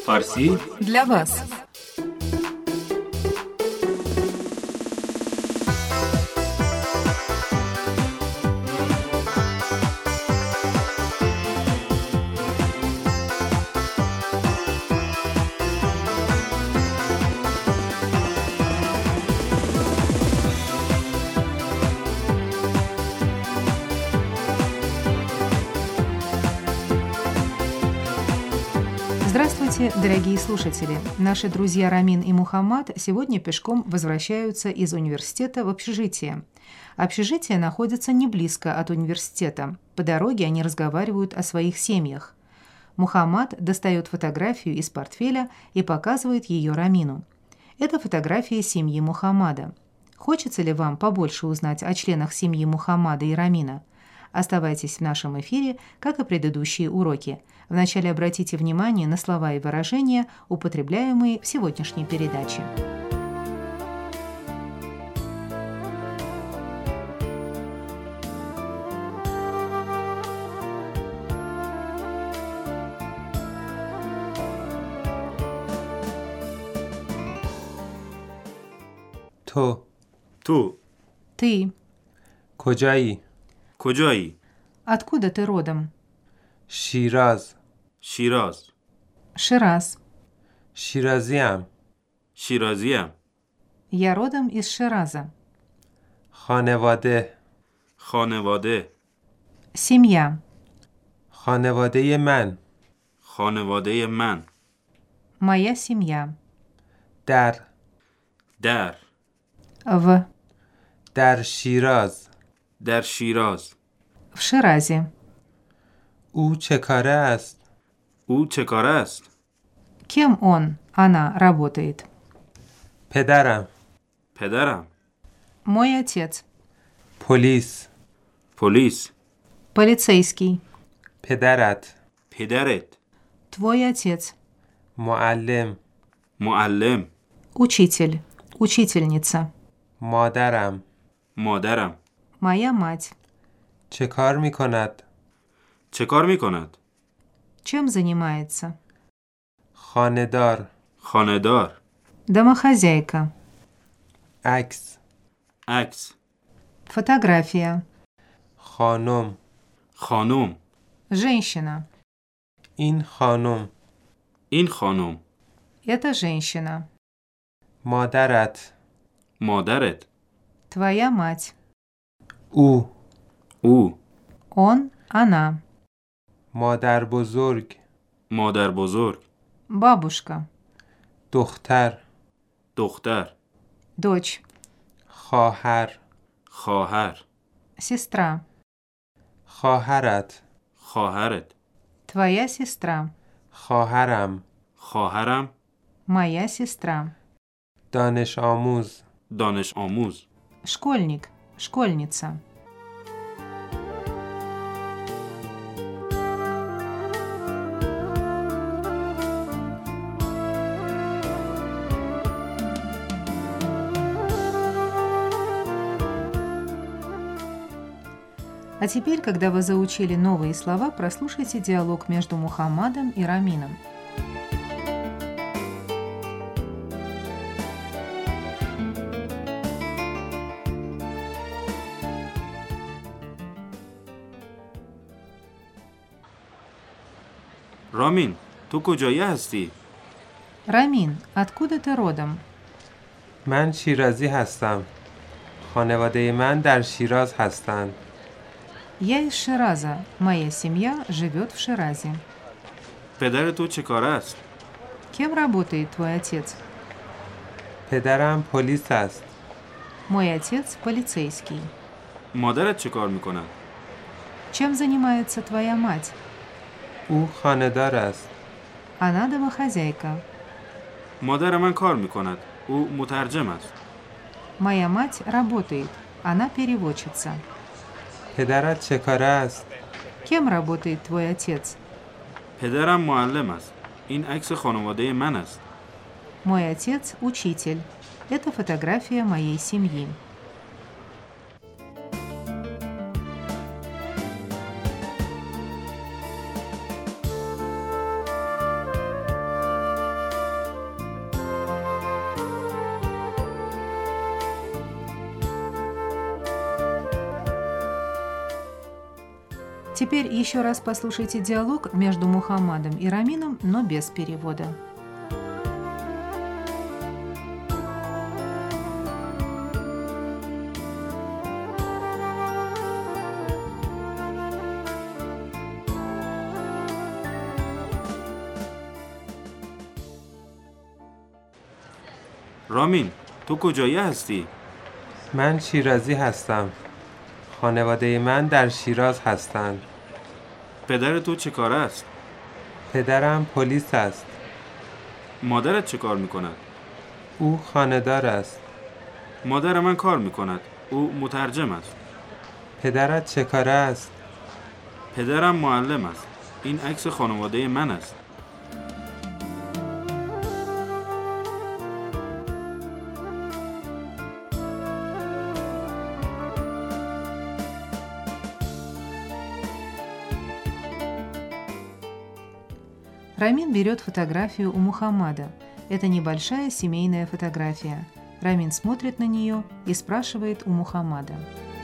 Фарси для вас. Здравствуйте, дорогие слушатели! Наши друзья Рамин и Мухаммад сегодня пешком возвращаются из университета в общежитие. Общежитие находится не близко от университета. По дороге они разговаривают о своих семьях. Мухаммад достает фотографию из портфеля и показывает ее Рамину. Это фотография семьи Мухаммада. Хочется ли вам побольше узнать о членах семьи Мухаммада и Рамина? Оставайтесь в нашем эфире, как и предыдущие уроки. Вначале обратите внимание на слова и выражения, употребляемые в сегодняшней передаче. تو Ты. کجایی؟ کجایی؟ Откуда ты родом? شیراز. شیراز. Шираз. شیرازیم. شیرازیم. Я родом из Шираза. خانواده. خانواده. Семья. خانواده من. خانواده من. Моя семья. در. در. В. در شیراز. در شیراز. В Ширазе. او چه کاره است؟ او چه کاره است؟ Кем он, она работает? پدرم. پدرم. Мой отец. پلیس. پلیس. Полицейский. پدرت. پدرت. Твой отец. معلم. معلم. Учитель. Учительница. مادرم. مادرم. Моя мать. چه کار می کند؟ چه کار می کند؟ Чем занимается? خانه‌دار. خانه‌دار. Домохозяйка. عکس. عکس. Фотография. خانم. خانم. Женщина. این خانم. این خانم. Это женщина. مادرت. مادرت. Твоя мать. او. او. Он, она. مادر بزرگ. مادر بزرگ. Бабушка. دختر. دختر. Дочь. خواهر. خواهر. Сестра. خواهرت. خواهرت. Твоя сестра. خواهرم. خواهرم. Моя сестра. دانش آموز. دانش آموز. Школьник. Школьница. А теперь, когда вы заучили новые слова, прослушайте диалог между Мухаммадом и Рамином. رامین تو کجایی هستی؟ Рамин, откуда ты родом? من شیرازی هستم. خانواده من در شیراز هستند. Я из Шираза. Моя семья живет в Ширазе. پدر تو چه کاره است؟ Кем работает твой отец? پدرم پلیس است. Мой отец полицейский. مادرت چه کار میکند؟ Чем занимается твоя мать? او خانه‌دار است. Она домохозяйка. مادر من کار میکند. او مترجم است. Моя мать работает. Она переводчица. پدرت چه کاره است؟ Кем работает твой отец? پدرم معلم است. این عکس خانواده من است. Мой отец – учитель. Это фотография моей семьи. Теперь еще раз послушайте диалог между Мухаммадом и Рамином, но без перевода. رامین تو کجایی هستی؟ من شیرازی هستم. خانواده من در شیراز هستند. پدر تو چه کاره است؟ پدرم پلیس است. مادرت چه کار میکند؟ او خانه‌دار است. مادر من کار میکند. او مترجم است. پدرت چه کاره است؟ پدرم معلم است. این عکس خانواده من است. Рамин берет фотографию у Мухаммада. Это небольшая семейная фотография. Рамин смотрит на нее и спрашивает у Мухаммада.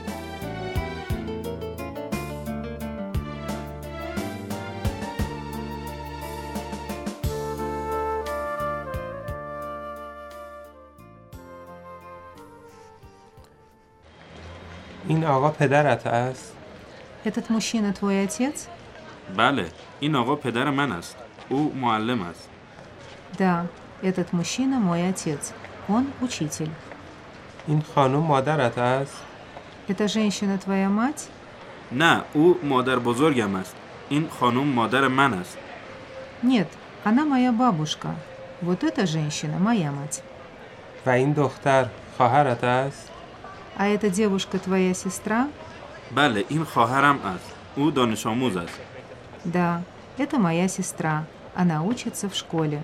این آقا پدرت است؟ Этот мужчина твой отец? بله، این آقا پدر من است. او معلم است. Да, этот мужчина мой отец. Он учитель. این خانم مادرت است؟ Эта женщина твоя мать? نه، او مادر بزرگم است. این خانم مادر من است. Нет, она моя бабушка. Вот эта женщина моя мать. و این دختر خواهرت است؟ А эта девушка твоя сестра? بله، این خواهرم است. او دانش آموز است. Да, это моя сестра. Она учится в школе.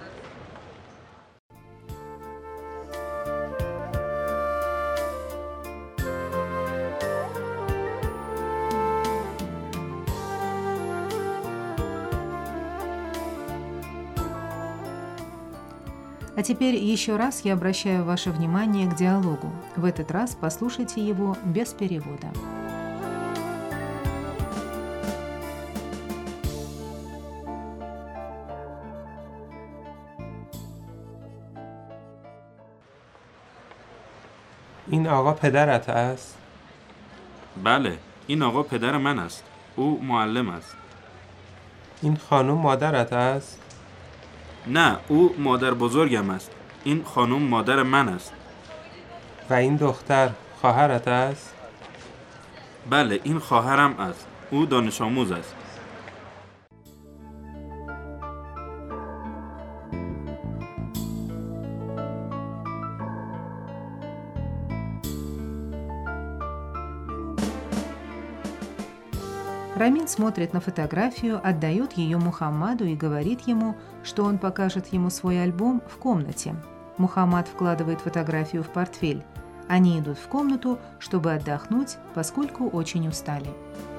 А теперь еще раз я обращаю ваше внимание к диалогу. В этот раз послушайте его без перевода. این آقا پدرت است؟ بله، این آقا پدر من است. او معلم است. این خانم مادرت است؟ نه، او مادر بزرگم است. این خانم مادر من است. و این دختر خواهرت است؟ بله، این خواهرم است. او دانش آموز است. Рамин смотрит на фотографию, отдает ее Мухаммаду и говорит ему, что он покажет ему свой альбом в комнате. Мухаммад вкладывает фотографию в портфель. Они идут в комнату, чтобы отдохнуть, поскольку очень устали.